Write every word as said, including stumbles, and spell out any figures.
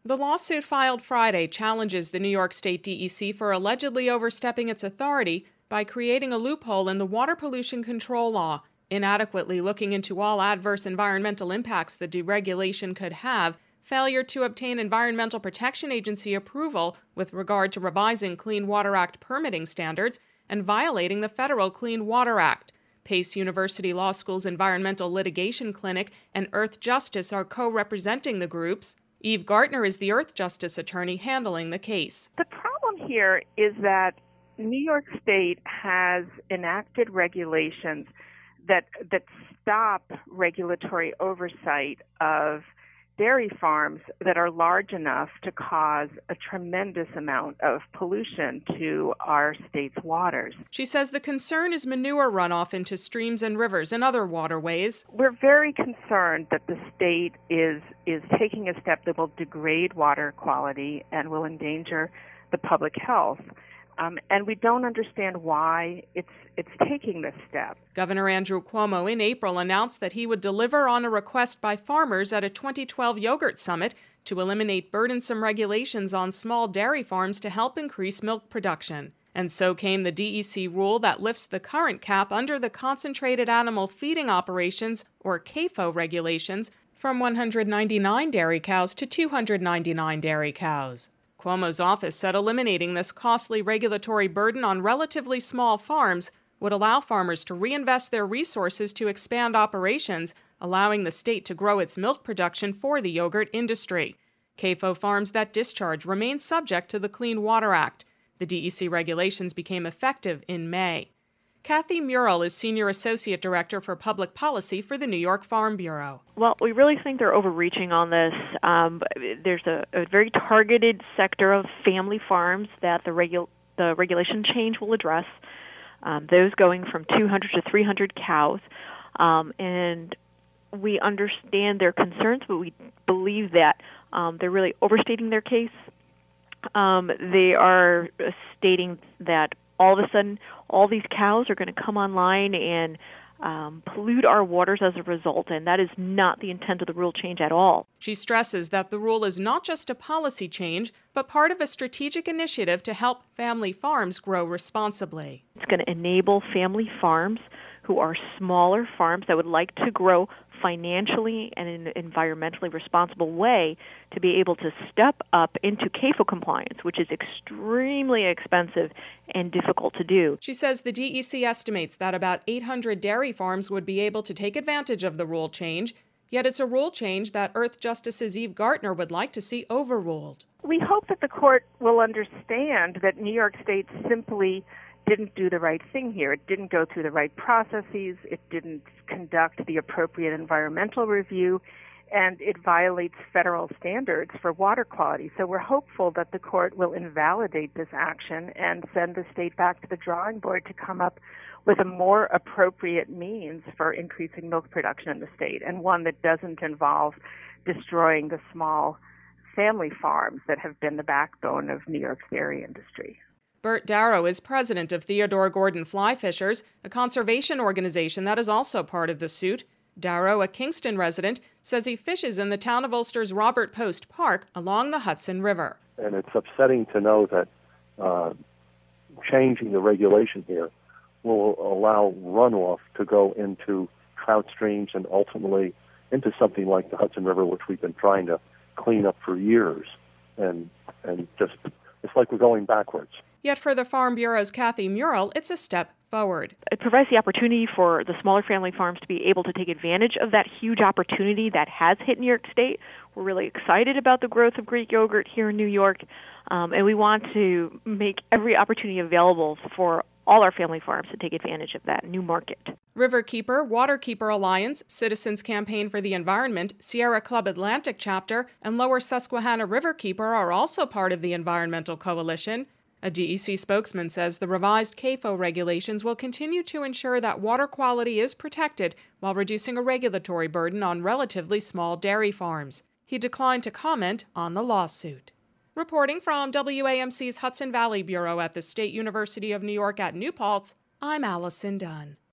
The lawsuit filed Friday challenges the New York State D E C for allegedly overstepping its authority by creating a loophole in the water pollution control law, inadequately looking into all adverse environmental impacts the deregulation could have, failure to obtain Environmental Protection Agency approval with regard to revising Clean Water Act permitting standards, and violating the Federal Clean Water Act. Pace University Law School's Environmental Litigation Clinic and Earth Justice are co-representing the groups. Eve Gartner is the Earth Justice attorney handling the case. The problem here is that New York State has enacted regulations that that stop regulatory oversight of dairy farms that are large enough to cause a tremendous amount of pollution to our state's waters. She says the concern is manure runoff into streams and rivers and other waterways. We're very concerned that the state is is taking a step that will degrade water quality and will endanger the public health. Um, and we don't understand why it's it's taking this step. Governor Andrew Cuomo in April announced that he would deliver on a request by farmers at a twenty twelve yogurt summit to eliminate burdensome regulations on small dairy farms to help increase milk production. And so came the D E C rule that lifts the current cap under the Concentrated Animal Feeding Operations, or C A F O regulations, from one hundred ninety-nine dairy cows to two hundred ninety-nine dairy cows. Cuomo's office said eliminating this costly regulatory burden on relatively small farms would allow farmers to reinvest their resources to expand operations, allowing the state to grow its milk production for the yogurt industry. C A F O farms that discharge remain subject to the Clean Water Act. The D E C regulations became effective in May. Kathy Murrell is Senior Associate Director for Public Policy for the New York Farm Bureau. Well, we really think they're overreaching on this. Um, there's a, a very targeted sector of family farms that the, regu- the regulation change will address, um, those going from two hundred to three hundred cows. Um, and we understand their concerns, but we believe that um, they're really overstating their case. Um, they are stating that all of a sudden, all these cows are going to come online and um, pollute our waters as a result, and that is not the intent of the rule change at all. She stresses that the rule is not just a policy change, but part of a strategic initiative to help family farms grow responsibly. It's going to enable family farms who are smaller farms that would like to grow financially and in an environmentally responsible way to be able to step up into C A F O compliance, which is extremely expensive and difficult to do. She says the D E C estimates that about eight hundred dairy farms would be able to take advantage of the rule change, yet it's a rule change that Earth Justice's Eve Gartner would like to see overruled. We hope that the court will understand that New York State simply didn't do the right thing here. It didn't go through the right processes. It didn't conduct the appropriate environmental review, and it violates federal standards for water quality. So we're hopeful that the court will invalidate this action and send the state back to the drawing board to come up with a more appropriate means for increasing milk production in the state, and one that doesn't involve destroying the small family farms that have been the backbone of New York's dairy industry. Bert Darrow is president of Theodore Gordon Fly Fishers, a conservation organization that is also part of the suit. Darrow, a Kingston resident, says he fishes in the town of Ulster's Robert Post Park along the Hudson River. And it's upsetting to know that uh, changing the regulation here will allow runoff to go into trout streams and ultimately into something like the Hudson River, which we've been trying to clean up for years. And and just, it's like we're going backwards. Yet for the Farm Bureau's Kathy Murrell, it's a step forward. It provides the opportunity for the smaller family farms to be able to take advantage of that huge opportunity that has hit New York State. We're really excited about the growth of Greek yogurt here in New York, um, and we want to make every opportunity available for all our family farms to take advantage of that new market. Riverkeeper, Waterkeeper Alliance, Citizens Campaign for the Environment, Sierra Club Atlantic Chapter, and Lower Susquehanna Riverkeeper are also part of the Environmental Coalition. A D E C spokesman says the revised C A F O regulations will continue to ensure that water quality is protected while reducing a regulatory burden on relatively small dairy farms. He declined to comment on the lawsuit. Reporting from W A M C's Hudson Valley Bureau at the State University of New York at New Paltz, I'm Allison Dunn.